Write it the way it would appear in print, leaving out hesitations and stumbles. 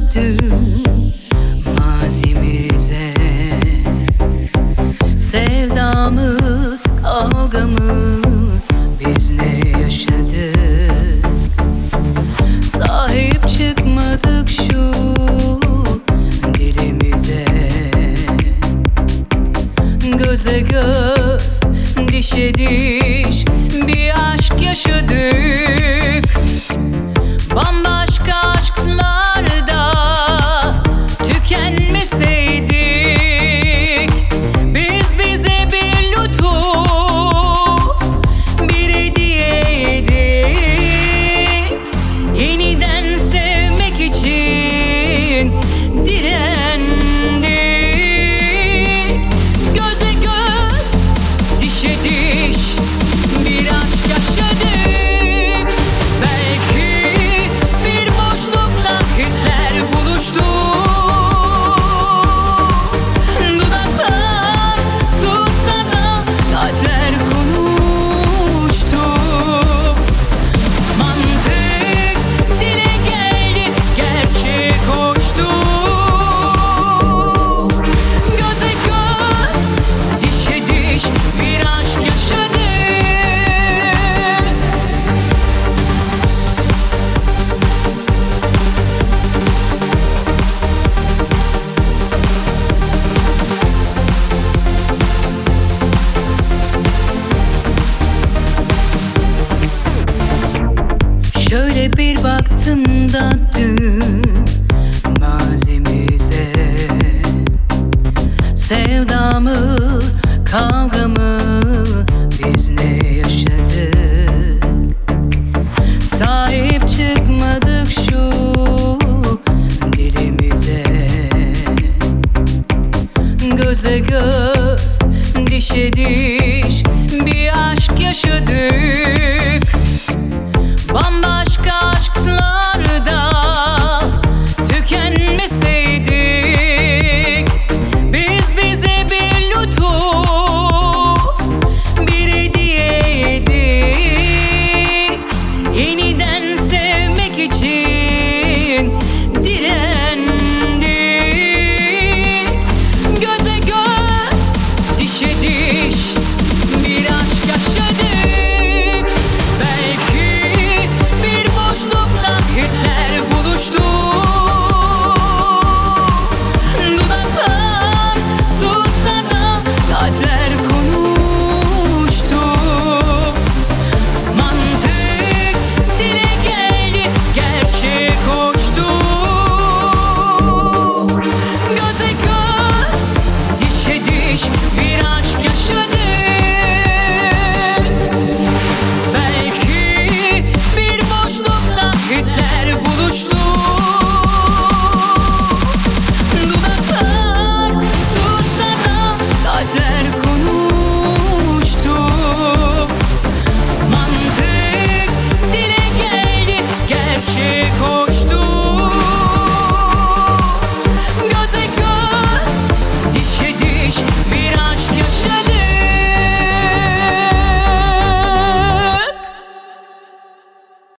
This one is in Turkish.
dön mazimize. Sevdamı, kavgamı biz ne yaşadık? Sahip çıkmadık şu dilimize. Göze göz, dişe diş bir aşk yaşadık. Bambaşka aşklarda tükenmeseydik, biz bize bir lütuf, bir hediyeydik. Yeniden sevmek için direndik. Göze göz, dişe diş bir aşk yaşadık. Belki bir boşlukla hisler buluştu. Dudaklar sussa da kalpler konuştu. Mantık dile geldi, gerçek koştu. Göze göz, dişe diş bir aşk yaşadık. Şöyle bir baktım da dün mazimize. Sevdamı, kavgamı biz ne yaşadık? Sahip çıkmadık şu dilimize. Göze göz, dişe diş bir aşk yaşadık.